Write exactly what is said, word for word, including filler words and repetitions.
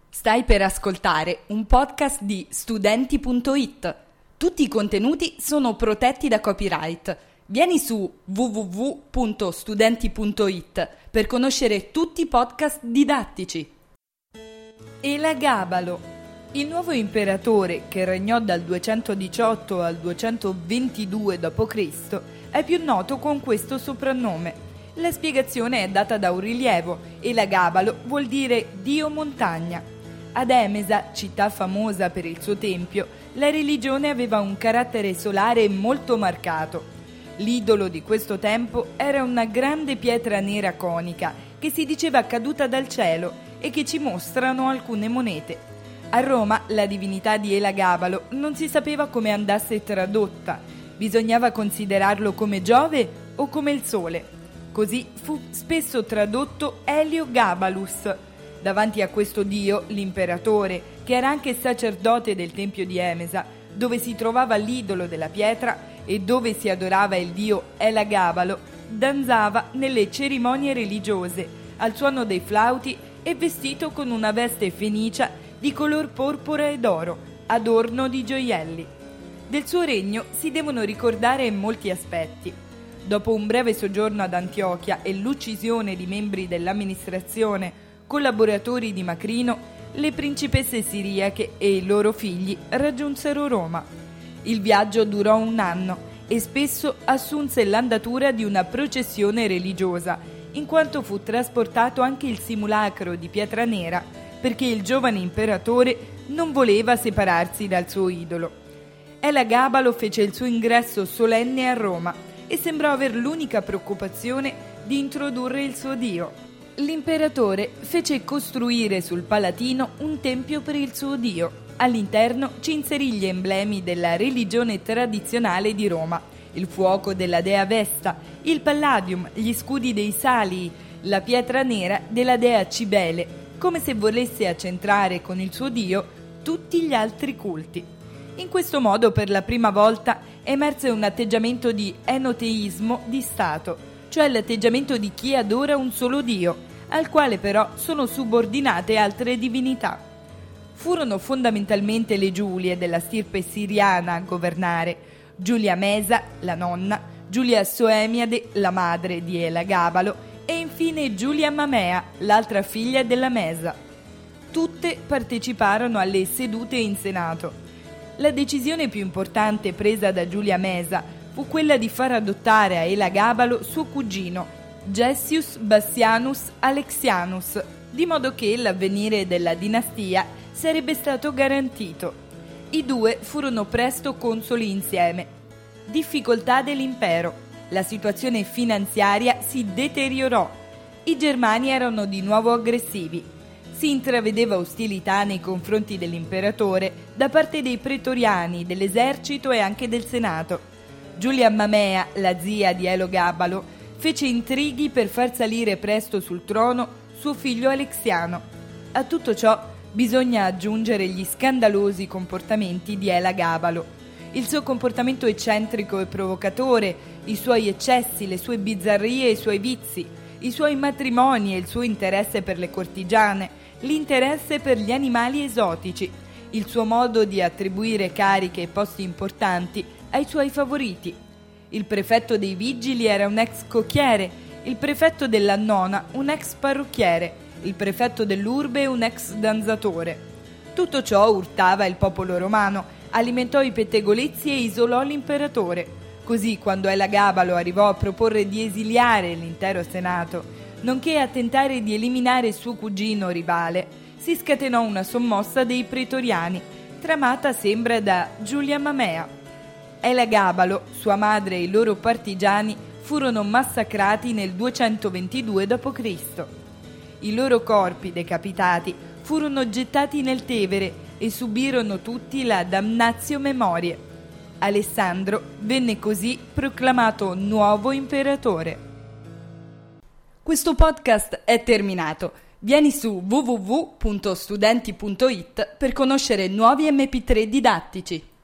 Stai per ascoltare un podcast di studenti punto it. Tutti i contenuti sono protetti da copyright. Vieni su w w w punto studenti punto it per conoscere tutti i podcast didattici. Elagabalo, il nuovo imperatore che regnò dal duecentodiciotto al duecentoventidue dopo Cristo, è più noto con questo soprannome. La spiegazione è data da un rilievo. Elagabalo vuol dire Dio montagna. Ad Emesa, città famosa per il suo tempio, la religione aveva un carattere solare molto marcato. L'idolo di questo tempo era una grande pietra nera conica che si diceva caduta dal cielo e che ci mostrano alcune monete. A Roma la divinità di Elagabalo non si sapeva come andasse tradotta. Bisognava considerarlo come Giove o come il Sole. Così fu spesso tradotto Heliogabalus. Davanti a questo dio, l'imperatore, che era anche sacerdote del tempio di Emesa, dove si trovava l'idolo della pietra e dove si adorava il dio Elagabalo, danzava nelle cerimonie religiose, al suono dei flauti e vestito con una veste fenicia di color porpora ed oro, adorno di gioielli. Del suo regno si devono ricordare molti aspetti. Dopo un breve soggiorno ad Antiochia e l'uccisione di membri dell'amministrazione collaboratori di Macrino, le principesse siriache e i loro figli raggiunsero Roma. Il viaggio durò un anno e spesso assunse l'andatura di una processione religiosa, in quanto fu trasportato anche il simulacro di pietra nera, perché il giovane imperatore non voleva separarsi dal suo idolo. Elagabalo fece il suo ingresso solenne a Roma e sembrò aver l'unica preoccupazione di introdurre il suo dio. L'imperatore fece costruire sul Palatino un tempio per il suo dio. All'interno ci inserì gli emblemi della religione tradizionale di Roma, il fuoco della dea Vesta, il Palladium, gli scudi dei Salii, la pietra nera della dea Cibele, come se volesse accentrare con il suo dio tutti gli altri culti. In questo modo per la prima volta emerse un atteggiamento di enoteismo di Stato, cioè l'atteggiamento di chi adora un solo Dio, al quale però sono subordinate altre divinità. Furono fondamentalmente le Giulie della stirpe siriana a governare: Giulia Mesa, la nonna, Giulia Soemiade, la madre di Elagabalo, e infine Giulia Mamea, l'altra figlia della Mesa. Tutte parteciparono alle sedute in Senato. La decisione più importante presa da Giulia Mesa fu quella di far adottare a Elagabalo suo cugino, Gessius Bassianus Alexianus, di modo che l'avvenire della dinastia sarebbe stato garantito. I due furono presto consoli insieme. Difficoltà dell'impero. La situazione finanziaria si deteriorò. I Germani erano di nuovo aggressivi. Si intravedeva ostilità nei confronti dell'imperatore da parte dei pretoriani, dell'esercito e anche del senato. Giulia Mamea, la zia di Elagabalo, fece intrighi per far salire presto sul trono suo figlio Alexiano. A tutto ciò bisogna aggiungere gli scandalosi comportamenti di Elagabalo. Il suo comportamento eccentrico e provocatore, i suoi eccessi, le sue bizzarrie e i suoi vizi, i suoi matrimoni e il suo interesse per le cortigiane, l'interesse per gli animali esotici, il suo modo di attribuire cariche e posti importanti ai suoi favoriti. Il prefetto dei vigili era un ex cocchiere, il prefetto della nona un ex parrucchiere, il prefetto dell'urbe un ex danzatore. Tutto ciò urtava il popolo romano, alimentò i pettegolezzi e isolò l'imperatore. Così, quando Elagabalo arrivò a proporre di esiliare l'intero senato, nonché a tentare di eliminare suo cugino rivale, si scatenò una sommossa dei pretoriani, tramata sembra da Giulia Mamea. Elagabalo, sua madre e i loro partigiani furono massacrati nel duecentoventidue dopo Cristo. I loro corpi decapitati furono gettati nel Tevere e subirono tutti la damnatio memoriae. Alessandro venne così proclamato nuovo imperatore. Questo podcast è terminato. Vieni su w w w punto studenti punto it per conoscere nuovi emme pi tre didattici.